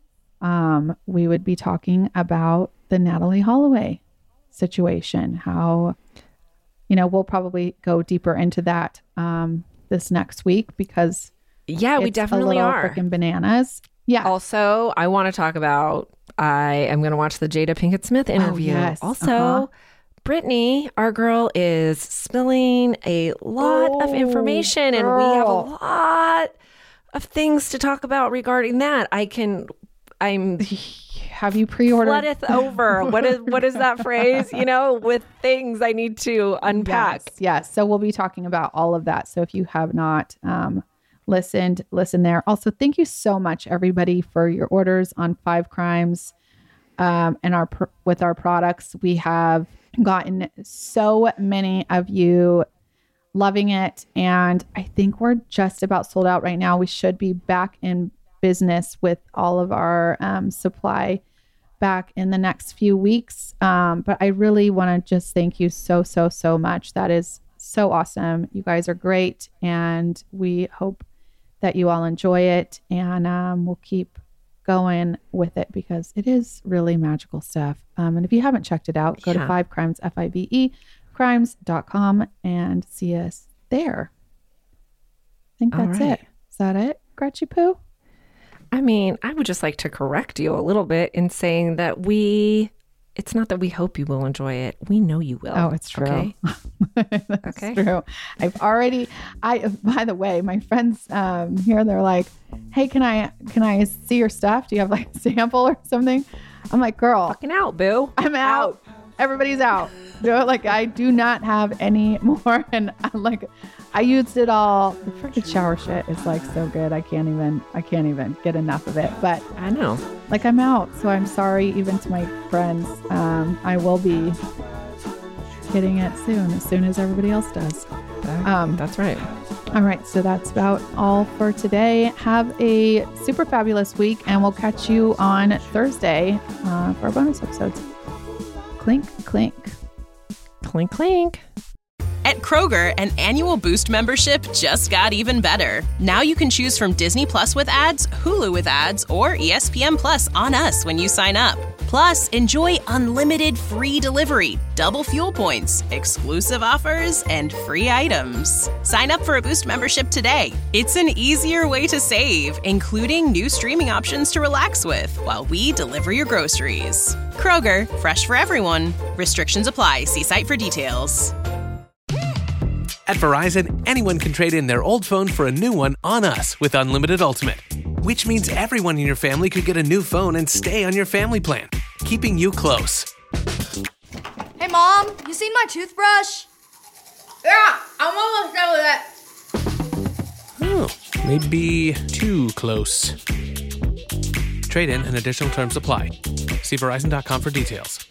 we would be talking about the Natalee Holloway situation, how, we'll probably go deeper into that this next week because we definitely are freaking bananas. Yeah. Also, I want to talk about, I am going to watch the Jada Pinkett Smith interview. Oh, yes. Also, Brittany, our girl, is spilling a lot of information, and we have a lot of things to talk about regarding that. Have you pre-ordered? Floodeth over. What is that phrase? With things I need to unpack. Yes. So we'll be talking about all of that. So if you have not listened, listen there. Also, thank you so much, everybody, for your orders on 5 Crimes and with our products. We have gotten so many of you loving it, and I think we're just about sold out right now. We should be back in business with all of our supply back in the next few weeks. But I really want to just thank you so much. That is so awesome. You guys are great, and we hope that you all enjoy it, and we'll keep going with it because it is really magical stuff. And if you haven't checked it out, go to 5 Crimes, FIVE, crimes.com and see us there. I think that's it. Is that it, Gretchy Poo? I mean, I would just like to correct you a little bit in saying that it's not that we hope you will enjoy it. We know you will. Oh, it's true. Okay. That's true. By the way, my friends here, they're like, hey, can I see your stuff? Do you have like a sample or something? I'm like, girl. Fucking out, boo. I'm out. Everybody's out. Like, I do not have any more. And I'm like, I used it all. The freaking shower shit is like so good. I can't even get enough of it. But I know. Like, I'm out. So I'm sorry even to my friends. I will be getting it soon as everybody else does. That's right. All right, so that's about all for today. Have a super fabulous week, and we'll catch you on Thursday for our bonus episodes. Clink, clink. Clink, clink. At Kroger, an annual Boost membership just got even better. Now you can choose from Disney Plus with ads, Hulu with ads, or ESPN Plus on us when you sign up. Plus, enjoy unlimited free delivery, double fuel points, exclusive offers, and free items. Sign up for a Boost membership today. It's an easier way to save, including new streaming options to relax with while we deliver your groceries. Kroger, fresh for everyone. Restrictions apply. See site for details. At Verizon, anyone can trade in their old phone for a new one on us with Unlimited Ultimate, which means everyone in your family could get a new phone and stay on your family plan, keeping you close. Hey, Mom, you seen my toothbrush? Yeah, I'm almost done with it. Oh, maybe too close. Trade in and additional terms apply. See Verizon.com for details.